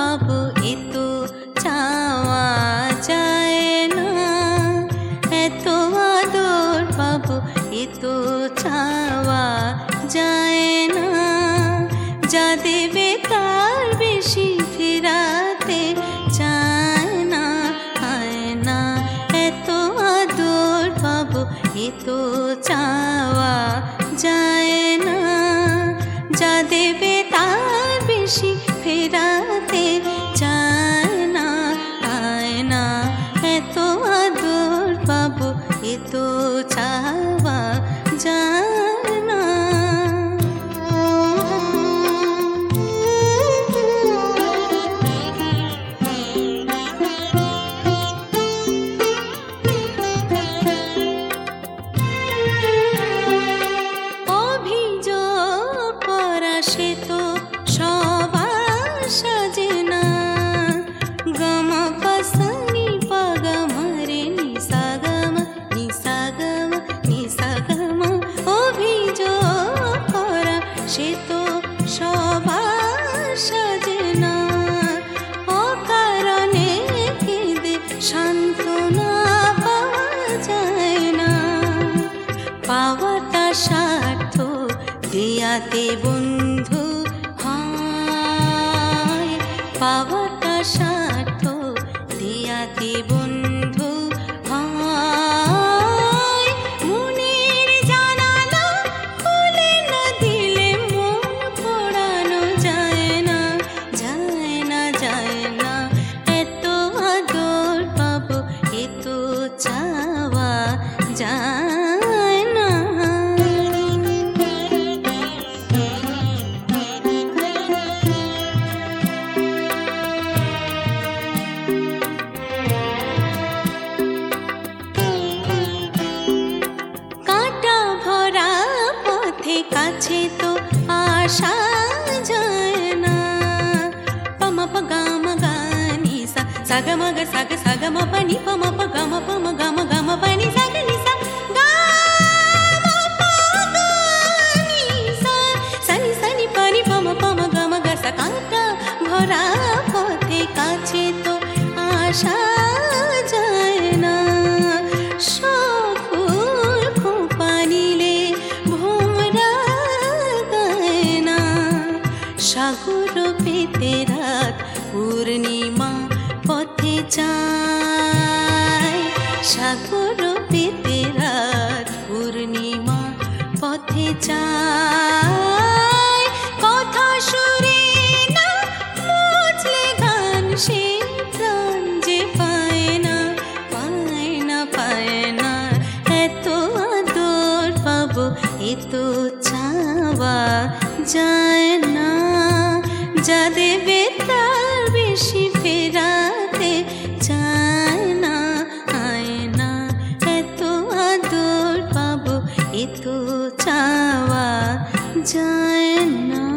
পাবো এত চাওয়া যায় না, এত আদর পাবো এত চাওয়া যায় না। যা দেবে তার বেশি ফেরাতে চায় না, হয় না। এত আদর পাবো এত চাওয়া যায় না, যা দেবে তার বেশি ফেরাতে চায় না, হয় না। এত আদর পাবো এত চাওয়া যায় না। অভিযোগ করা সে তো সবার সাজে না, গম পাসানি পাগম রে নিসা গম নিসা গম নিসা গম। অভিযোগ করা সে তো সবার সাজে না, অকারণে কেঁদে সান্ত্বনা পাওয়া যায় না। পাওয়াটা স্বার্থ দেয়াতে বন্ধু হয়, পাওয়াটা স্বার্থ দেয়াতে বন্ধু হয়। মনের জানালা খুলে না দিলে মন পড়ানো যায় না, যায় না, যায় না। এত আদর পাবো এত চাওয়া যায় না। কাঁটা ভরা পথে কাছে তো আসা যায় না, পমা পগাম গানি সা সাগা মগ সাগা সাগা ম পানি পমা পগাম পম গাম গাম পানি সাগা নি সা গাম পানি সা সানি সানি পানি পম পম গাম গা সা। কাঁটা ভরা পথে কাছে তো আসা যায় না, সব ফুল খোঁপা নিলে ভোমরা গায় না। সাগর পেতে রাত পূর্ণিমা পথে যায়, সাগর পেতে রাত পূর্ণিমা পথে যায়। কথা সুরে না মুছলে গান সে প্রাণ যে পায় না, পায় না, পায় না। এত আদর পাবো এত চাওয়া যায় না, যা দেবে তার বেশি ফেরাতে চায় না, হয় না। এত আদর পাবো এত চাওয়া যায় না।